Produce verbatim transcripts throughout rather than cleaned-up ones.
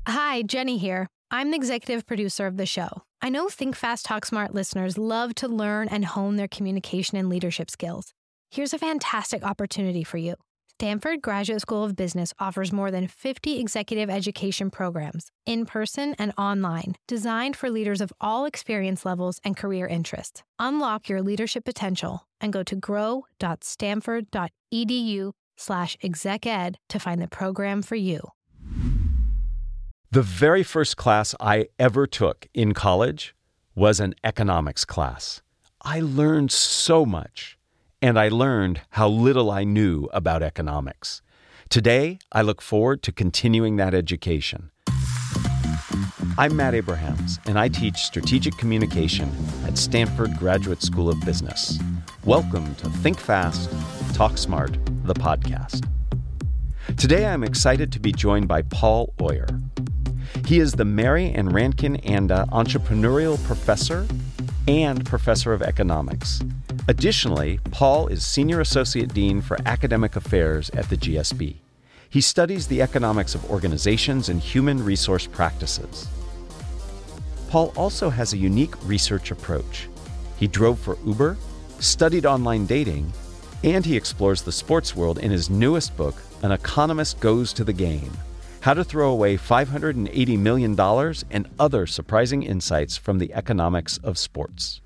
Hi, Jenny here. I'm the executive producer of the show. I know Think Fast, Talk Smart listeners love to learn and hone their communication and leadership skills. Here's a fantastic opportunity for you. Stanford Graduate School of Business offers more than fifty executive education programs, in person and online, designed for leaders of all experience levels and career interests. Unlock your leadership potential and go to grow.stanford.edu slash exec ed to find the program for you. The very first class I ever took in college was an economics class. I learned so much, and I learned how little I knew about economics. Today, I look forward to continuing that education. I'm Matt Abrahams, and I teach strategic communication at Stanford Graduate School of Business. Welcome to Think Fast, Talk Smart, the podcast. Today, I'm excited to be joined by Paul Oyer. He is the Mary and Rankin Anda Entrepreneurial Professor and Professor of Economics. Additionally, Paul is Senior Associate Dean for Academic Affairs at the G S B. He studies the economics of organizations and human resource practices. Paul also has a unique research approach. He drove for Uber, studied online dating, and he explores the sports world in his newest book, An Economist Goes to the Game: How to Throw Away five hundred eighty million dollars and Other Surprising Insights from the Economics of Sports.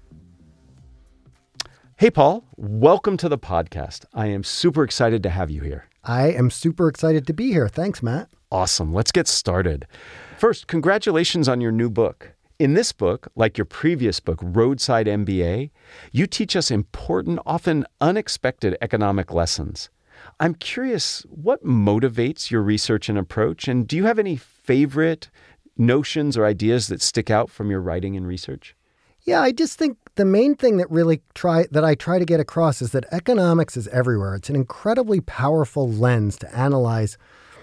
Hey, Paul, welcome to the podcast. I am super excited to have you here. I am super excited to be here. Thanks, Matt. Awesome. Let's get started. First, congratulations on your new book. In this book, like your previous book, Roadside M B A, you teach us important, often unexpected economic lessons. I'm curious, what motivates your research and approach? And do you have any favorite notions or ideas that stick out from your writing and research? Yeah, I just think the main thing that really try that I try to get across is that economics is everywhere. It's an incredibly powerful lens to analyze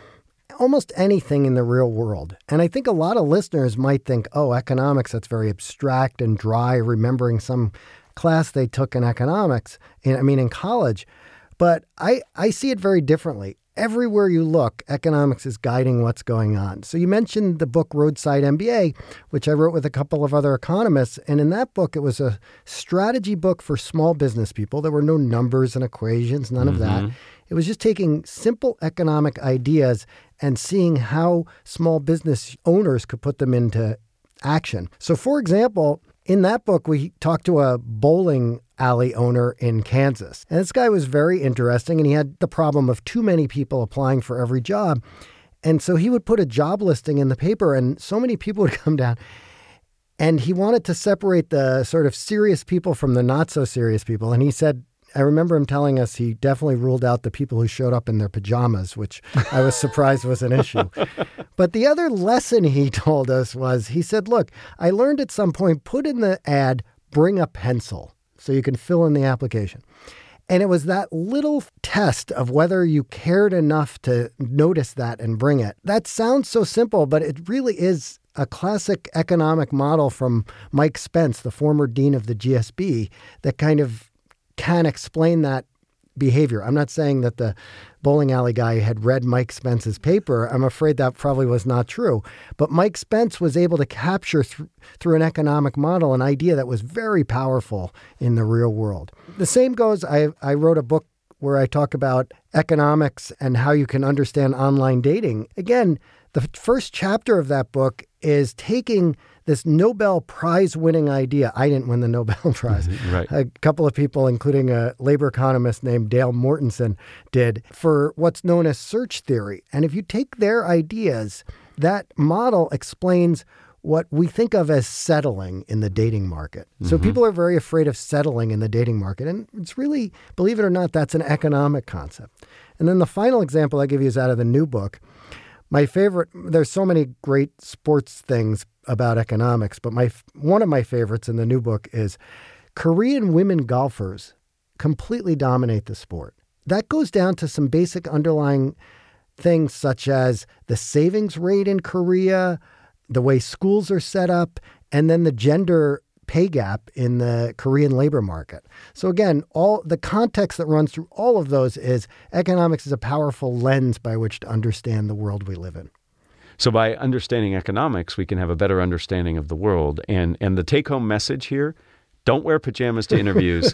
almost anything in the real world. And I think a lot of listeners might think, oh, economics, that's very abstract and dry, remembering some class they took in economics, in, I mean, in college. But I, I see it very differently. Everywhere you look, economics is guiding what's going on. So you mentioned the book Roadside M B A, which I wrote with a couple of other economists. And in that book, it was a strategy book for small business people. There were no numbers and equations, none mm-hmm. of that. It was just taking simple economic ideas and seeing how small business owners could put them into action. So for example, in that book, we talked to a bowling alley owner in Kansas. And this guy was very interesting, and he had the problem of too many people applying for every job. And so he would put a job listing in the paper, and so many people would come down. And he wanted to separate the sort of serious people from the not so serious people. And he said, I remember him telling us he definitely ruled out the people who showed up in their pajamas, which I was surprised was an issue. But the other lesson he told us was, he said, look, I learned at some point, put in the ad, bring a pencil so you can fill in the application. And it was that little test of whether you cared enough to notice that and bring it. That sounds so simple, but it really is a classic economic model from Mike Spence, the former dean of the G S B, that kind of can explain that behavior. I'm not saying that the bowling alley guy had read Mike Spence's paper. I'm afraid that probably was not true. But Mike Spence was able to capture th- through an economic model an idea that was very powerful in the real world. The same goes, I, I wrote a book where I talk about economics and how you can understand online dating. Again, the first chapter of that book is taking this Nobel Prize-winning idea. I didn't win the Nobel Prize. Right. A couple of people, including a labor economist named Dale Mortensen, did, for what's known as search theory. And if you take their ideas, that model explains what we think of as settling in the dating market. Mm-hmm. So people are very afraid of settling in the dating market. And it's really, believe it or not, that's an economic concept. And then the final example I give you is out of the new book. My favorite, there's so many great sports things about economics, but my one of my favorites in the new book is Korean women golfers completely dominate the sport. That goes down to some basic underlying things such as the savings rate in Korea, the way schools are set up, and then the gender pay gap in the Korean labor market. So again, all the context that runs through all of those is economics is a powerful lens by which to understand the world we live in. So by understanding economics, we can have a better understanding of the world. And and the take-home message here, don't wear pajamas to interviews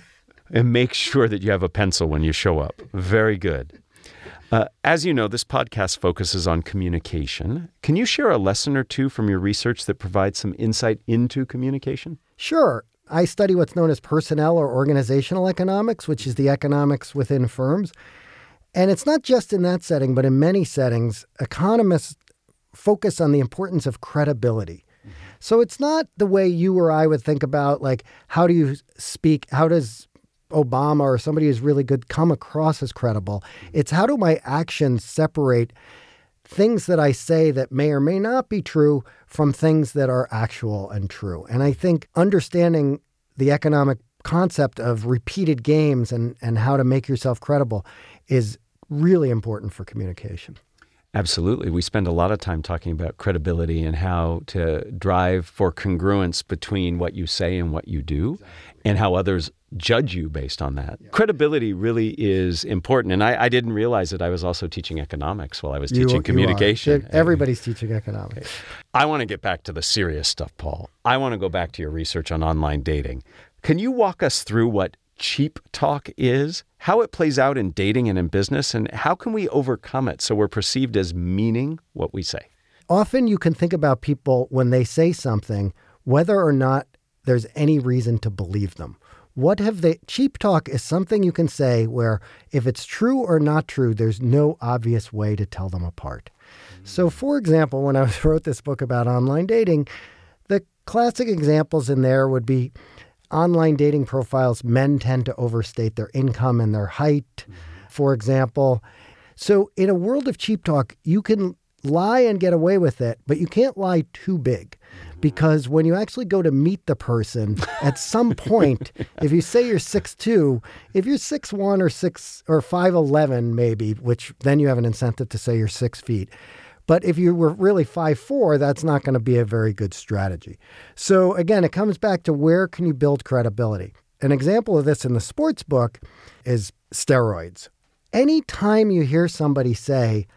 and make sure that you have a pencil when you show up. Very good. Uh, as you know, this podcast focuses on communication. Can you share a lesson or two from your research that provides some insight into communication? Sure. I study what's known as personnel or organizational economics, which is the economics within firms. And it's not just in that setting, but in many settings, economists focus on the importance of credibility. Mm-hmm. So it's not the way you or I would think about, like, how do you speak? How does Obama or somebody who's really good come across as credible? It's how do my actions separate things that I say that may or may not be true from things that are actual and true. And I think understanding the economic concept of repeated games and, and how to make yourself credible is really important for communication. Absolutely. We spend a lot of time talking about credibility and how to drive for congruence between what you say and what you do, exactly. and how others judge you based on that. Yeah. Credibility really is important. And I, I didn't realize that I was also teaching economics while I was teaching you, communication. You Everybody's teaching economics. Okay. I want to get back to the serious stuff, Paul. I want to go back to your research on online dating. Can you walk us through what cheap talk is, how it plays out in dating and in business, and how can we overcome it so we're perceived as meaning what we say? Often you can think about people when they say something, whether or not there's any reason to believe them. What have they, cheap talk is something you can say where if it's true or not true, there's no obvious way to tell them apart. Mm-hmm. So for example, when I wrote this book about online dating, the classic examples in there would be online dating profiles. Men tend to overstate their income and their height, mm-hmm. for example. So in a world of cheap talk, you can lie and get away with it, but you can't lie too big. Because when you actually go to meet the person, at some point, if you say you're six two, if you're six one or six or five eleven maybe, which then you have an incentive to say you're six feet. But if you were really five four, that's not going to be a very good strategy. So again, it comes back to where can you build credibility? An example of this in the sports book is steroids. Anytime you hear somebody say,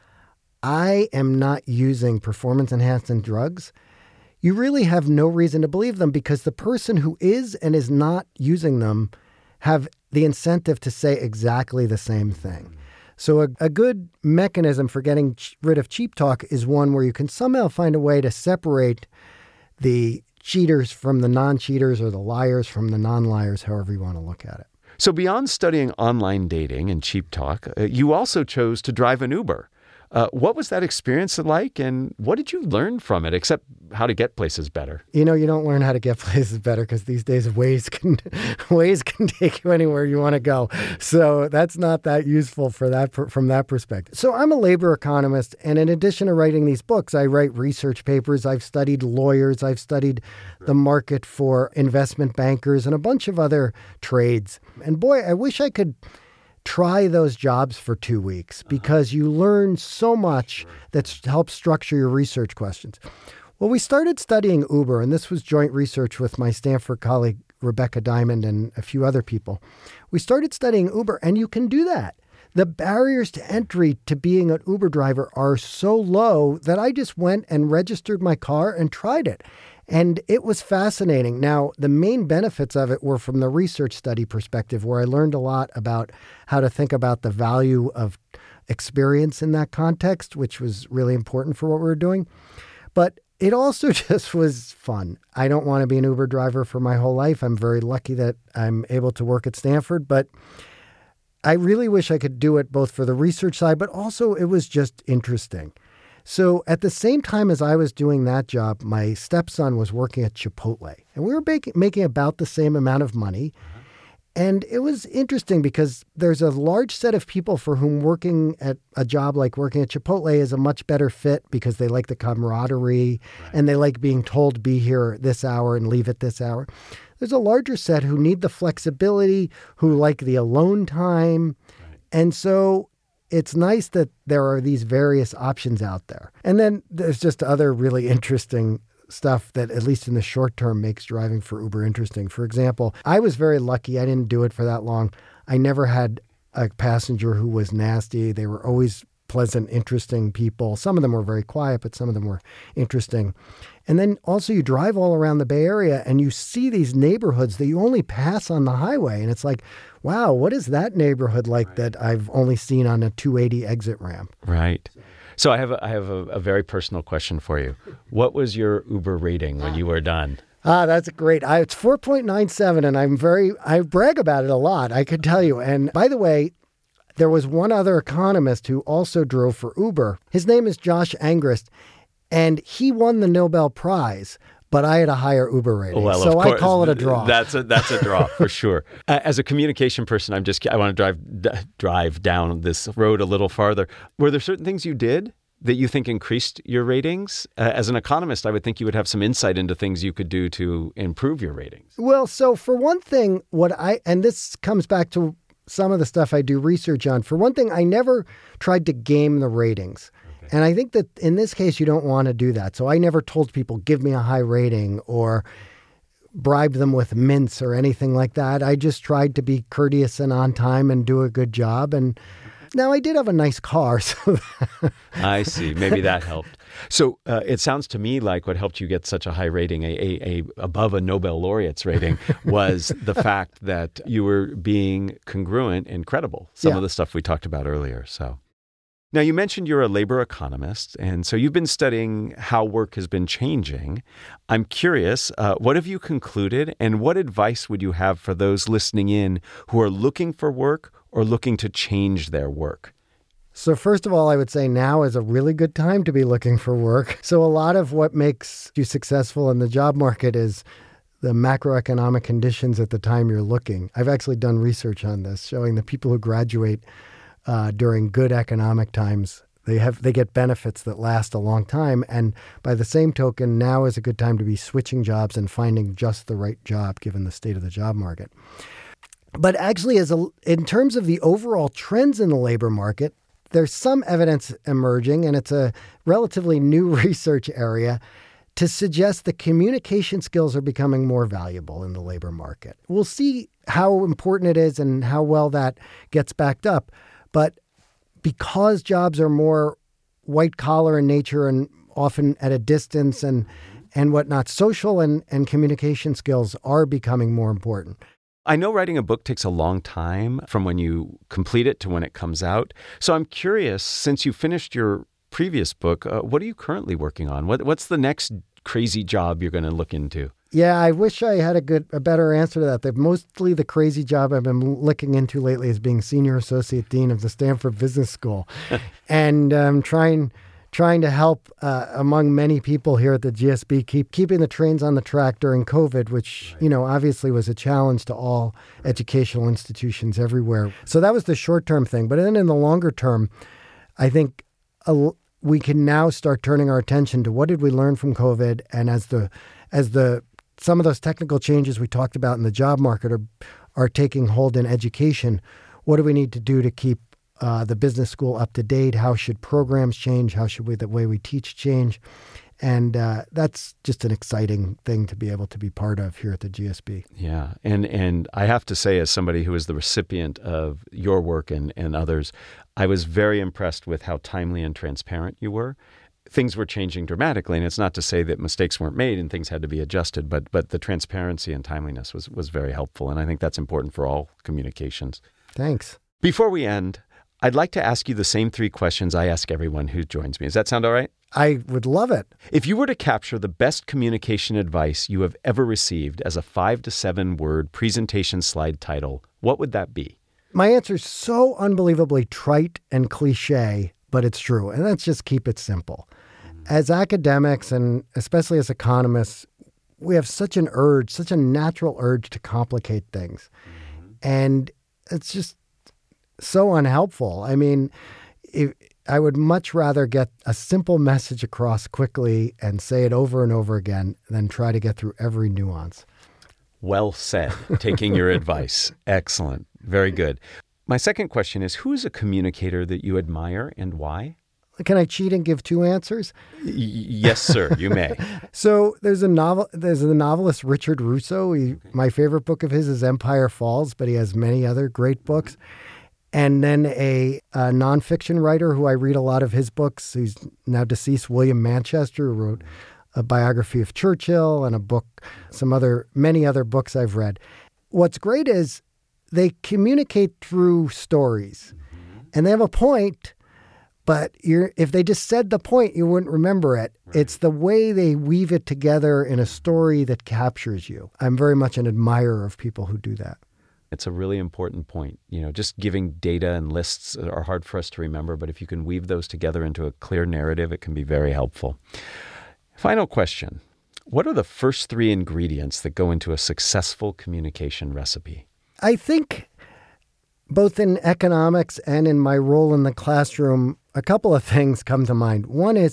I am not using performance-enhancing drugs, you really have no reason to believe them because the person who is and is not using them have the incentive to say exactly the same thing. So a, a good mechanism for getting ch- rid of cheap talk is one where you can somehow find a way to separate the cheaters from the non-cheaters or the liars from the non-liars, however you want to look at it. So beyond studying online dating and cheap talk, uh, you also chose to drive an Uber. Uh, what was that experience like, and what did you learn from it, except how to get places better? You know, you don't learn how to get places better because these days Waze can Waze can take you anywhere you want to go. So that's not that useful for that from that perspective. So I'm a labor economist, and in addition to writing these books, I write research papers. I've studied lawyers. I've studied the market for investment bankers and a bunch of other trades. And boy, I wish I could try those jobs for two weeks because you learn so much that helps structure your research questions. Well, we started studying Uber, and this was joint research with my Stanford colleague, Rebecca Diamond, and a few other people. We started studying Uber, and you can do that. The barriers to entry to being an Uber driver are so low that I just went and registered my car and tried it. And it was fascinating. Now, the main benefits of it were from the research study perspective, where I learned a lot about how to think about the value of experience in that context, which was really important for what we were doing. But it also just was fun. I don't want to be an Uber driver for my whole life. I'm very lucky that I'm able to work at Stanford, but I really wish I could do it both for the research side, but also it was just interesting. So at the same time as I was doing that job, my stepson was working at Chipotle, and we were making, making about the same amount of money. Uh-huh. And it was interesting because there's a large set of people for whom working at a job like working at Chipotle is a much better fit because they like the camaraderie, right. and they like being told to be here this hour and leave at this hour. There's a larger set who need the flexibility, who like the alone time. Right. And so it's nice that there are these various options out there. And then there's just other really interesting stuff that, at least in the short term, makes driving for Uber interesting. For example, I was very lucky. I didn't do it for that long. I never had a passenger who was nasty. They were always pleasant, interesting people. Some of them were very quiet, but some of them were interesting. And then also you drive all around the Bay Area and you see these neighborhoods that you only pass on the highway. And it's like, wow, what is that neighborhood like right. that I've only seen on a two eighty exit ramp? Right. So I have a, I have a, a very personal question for you. What was your Uber rating when you were done? Ah, that's great. I, it's four point nine seven, and I'm very, I brag about it a lot, I could tell you. And by the way, there was one other economist who also drove for Uber. His name is Josh Angrist, and he won the Nobel Prize, but I had a higher Uber rating. Well, so of course, I call it a draw. That's a, that's a draw for sure. Uh, as a communication person, I'm just, I want to drive, d- drive down this road a little farther. Were there certain things you did that you think increased your ratings? Uh, as an economist, I would think you would have some insight into things you could do to improve your ratings. Well, so for one thing, what I, and this comes back to some of the stuff I do research on. For one thing, I never tried to game the ratings. Okay. And I think that in this case, you don't want to do that. So I never told people, give me a high rating or bribe them with mints or anything like that. I just tried to be courteous and on time and do a good job. And now, I did have a nice car. So I see. Maybe that helped. So uh, it sounds to me like what helped you get such a high rating, a, a, a above a Nobel laureate's rating, was the fact that you were being congruent and credible. Some yeah. of the stuff we talked about earlier. So now you mentioned you're a labor economist, and so you've been studying how work has been changing. I'm curious, uh, what have you concluded, and what advice would you have for those listening in who are looking for work or looking to change their work? So first of all, I would say now is a really good time to be looking for work. So a lot of what makes you successful in the job market is the macroeconomic conditions at the time you're looking. I've actually done research on this, showing that people who graduate uh, during good economic times, they have they get benefits that last a long time. And by the same token, now is a good time to be switching jobs and finding just the right job given the state of the job market. But actually, as a, in terms of the overall trends in the labor market, there's some evidence emerging, and it's a relatively new research area, to suggest that communication skills are becoming more valuable in the labor market. We'll see how important it is and how well that gets backed up. But because jobs are more white-collar in nature and often at a distance and, and whatnot, social and, and communication skills are becoming more important. I know writing a book takes a long time from when you complete it to when it comes out. So I'm curious, since you finished your previous book, uh, what are you currently working on? What, what's the next crazy job you're going to look into? Yeah, I wish I had a good, a better answer to that. The, mostly the crazy job I've been looking into lately is being Senior Associate Dean of the Stanford Business School. and um, trying... trying to help uh, among many people here at the G S B keep keeping the trains on the track during COVID, which, right. you know, obviously was a challenge to all educational institutions everywhere. So that was the short-term thing. But then in the longer term, I think a, we can now start turning our attention to what did we learn from COVID, and as the as the some of those technical changes we talked about in the job market are are taking hold in education, what do we need to do to keep Uh, the business school up to date? How should programs change? How should we, the way we teach change? And uh, that's just an exciting thing to be able to be part of here at the G S B. Yeah. And and I have to say, as somebody who is the recipient of your work and, and others, I was very impressed with how timely and transparent you were. Things were changing dramatically, and it's not to say that mistakes weren't made and things had to be adjusted, but but the transparency and timeliness was, was very helpful. And I think that's important for all communications. Thanks. Before we end, I'd like to ask you the same three questions I ask everyone who joins me. Does that sound all right? I would love it. If you were to capture the best communication advice you have ever received as a five to seven word presentation slide title, what would that be? My answer is so unbelievably trite and cliche, but it's true. And that's just keep it simple. As academics and especially as economists, we have such an urge, such a natural urge to complicate things. Mm-hmm. And it's just so unhelpful. I mean, if, I would much rather get a simple message across quickly and say it over and over again than try to get through every nuance. Well said. Taking your advice. Excellent. Very good. My second question is, who is a communicator that you admire and why? Can I cheat and give two answers? Y- yes, sir. You may. So there's a novel. There's the novelist Richard Russo. He, okay. My favorite book of his is Empire Falls, but he has many other great books. And then a, a nonfiction writer who I read a lot of his books, who's now deceased, William Manchester, who wrote a biography of Churchill and a book, some other, many other books I've read. What's great is they communicate through stories, and they have a point, but you're, if they just said the point, you wouldn't remember it. Right. It's the way they weave it together in a story that captures you. I'm very much an admirer of people who do that. It's a really important point. You know, just giving data and lists are hard for us to remember, but if you can weave those together into a clear narrative, it can be very helpful. Final question. What are the first three ingredients that go into a successful communication recipe? I think both in economics and in my role in the classroom, a couple of things come to mind. One is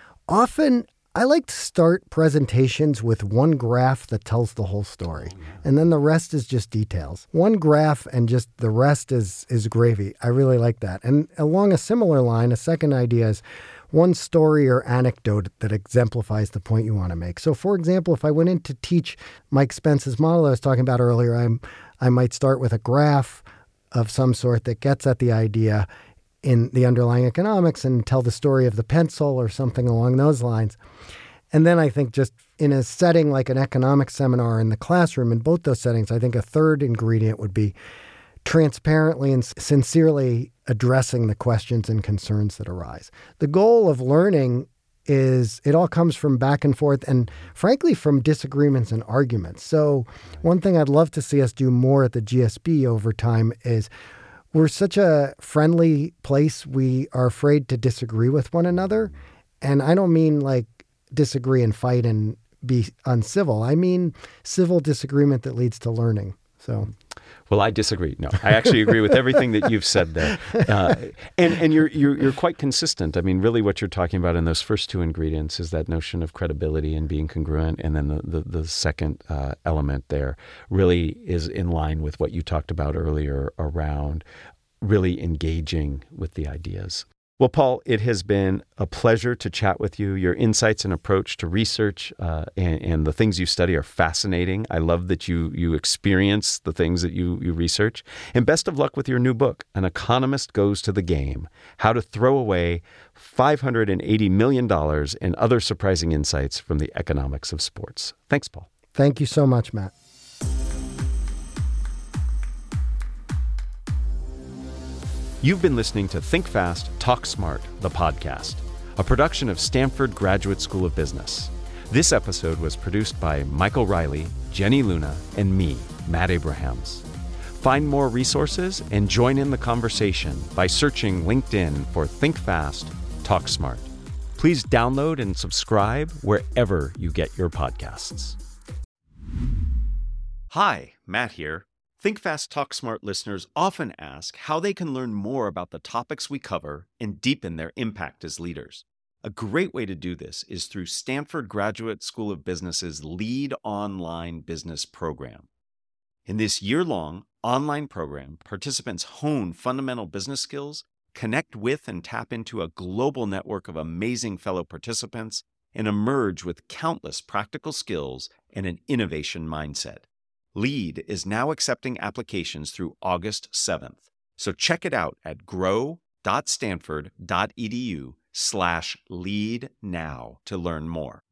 often I like to start presentations with one graph that tells the whole story, and then the rest is just details. One graph and just the rest is is gravy. I really like that. And along a similar line, a second idea is one story or anecdote that exemplifies the point you want to make. So, for example, if I went in to teach Mike Spence's model I was talking about earlier, I'm, I might start with a graph of some sort that gets at the idea in the underlying economics and tell the story of the pencil or something along those lines. And then I think just in a setting like an economics seminar in the classroom, in both those settings, I think a third ingredient would be transparently and sincerely addressing the questions and concerns that arise. The goal of learning is it all comes from back and forth and, frankly, from disagreements and arguments. So one thing I'd love to see us do more at the G S B over time is we're such a friendly place. We are afraid to disagree with one another. And I don't mean like disagree and fight and be uncivil. I mean civil disagreement that leads to learning. So, well, I disagree. No, I actually agree with everything that you've said there, uh, and and you're you're you're quite consistent. I mean, really, what you're talking about in those first two ingredients is that notion of credibility and being congruent, and then the the, the second uh, element there really is in line with what you talked about earlier around really engaging with the ideas. Well, Paul, it has been a pleasure to chat with you. Your insights and approach to research uh, and, and the things you study are fascinating. I love that you you experience the things that you, you research. And best of luck with your new book, An Economist Goes to the Game, How to Throw Away five hundred eighty million dollars and Other Surprising Insights from the Economics of Sports. Thanks, Paul. Thank you so much, Matt. You've been listening to Think Fast, Talk Smart, the podcast, a production of Stanford Graduate School of Business. This episode was produced by Michael Riley, Jenny Luna, and me, Matt Abrahams. Find more resources and join in the conversation by searching LinkedIn for Think Fast, Talk Smart. Please download and subscribe wherever you get your podcasts. Hi, Matt here. Think Fast, Talk Smart listeners often ask how they can learn more about the topics we cover and deepen their impact as leaders. A great way to do this is through Stanford Graduate School of Business's Lead Online Business program. In this year-long online program, participants hone fundamental business skills, connect with and tap into a global network of amazing fellow participants, and emerge with countless practical skills and an innovation mindset. LEAD is now accepting applications through August seventh. So check it out at grow.stanford.edu slash lead now to learn more.